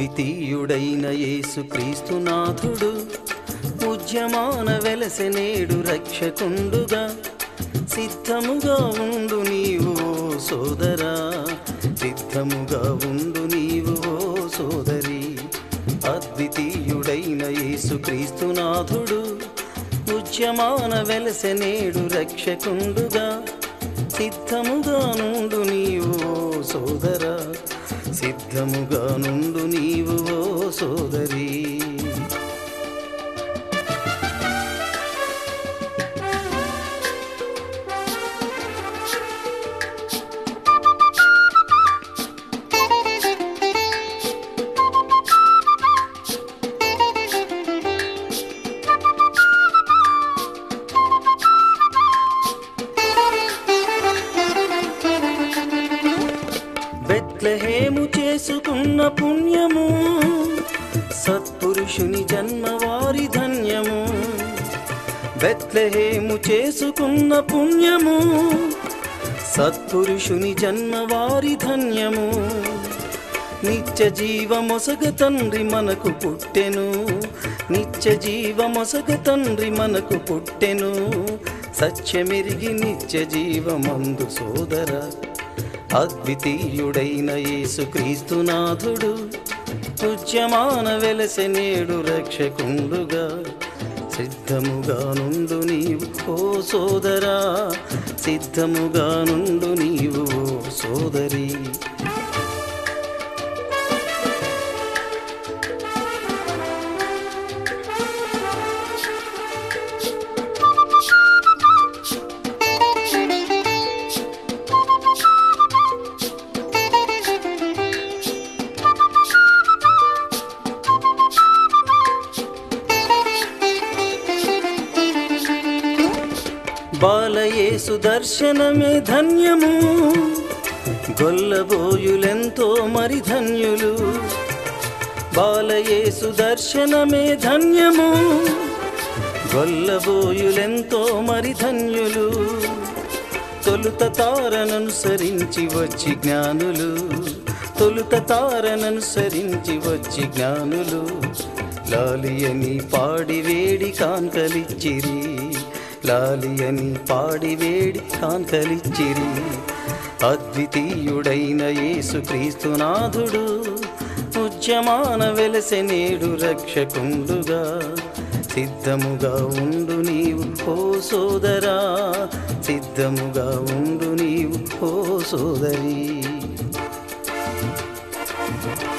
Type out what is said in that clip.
అద్వితీయుడైన యేసుక్రీస్తునాథుడు ఉద్యమాన వెలసె నేడు రక్షకుండుగా సిద్ధముగా ఉండు నీవు ఓ సోదరా, సిద్ధముగా ఉండు నీవు ఓ సోదరి. అద్వితీయుడైన యేసుక్రీస్తునాథుడు ఉద్యమాన వెలసె నేడు రక్షకుండుగా సిద్ధముగా నుండు నీవు ఓ సోదరా, సిద్ధముగా నుండు నీవు ఓ సోదరి. బెత్లెహేము చేసుకున్న పుణ్యము సత్పురుషుని జన్మ వారి ధన్యము. బెత్లెహేము చేసుకున్న పుణ్యము సత్పురుషుని జన్మ వారి ధన్యము. నిత్య జీవమొసగ తండ్రి మనకు పుట్టెను, నిత్య జీవమొసగ తండ్రి మనకు పుట్టెను. సత్యమెరిగి నిత్య జీవమందు సోదరా, అద్వితీయుడైన యేసుక్రీస్తునాథుడు ఉద్యమాన వెలసె నేడు రక్షకుండుగా సిద్ధముగా నుండు నీవు ఓ సోదరా, సిద్ధముగా నుండు నీవు ఓ సోదరి. బాలయేసు దర్శనమే ధన్యము, గొల్లబోయులెంతో మరి ధన్యులు. బాలయేసు దర్శనమే ధన్యము, గొల్లబోయులెంతో మరి ధన్యులు. తొలుత తారననుసరించి వచ్చి జ్ఞానులు, తొలుత తారననుసరించి వచ్చి జ్ఞానులు. లాలియని పాడి వేడి కాంకలిచ్చిరి, లాలియని పాడి వేడి కాంకలిచ్చిరి. అద్వితీయుడైన యేసుక్రీస్తునాథుడు ఉద్యమాన వెలసె నేడు రక్షకుండుగా సిద్ధముగా ఉండు నీవు ఓ సోదరా, సిద్ధముగా ఉండు నీవు ఓ సోదరి.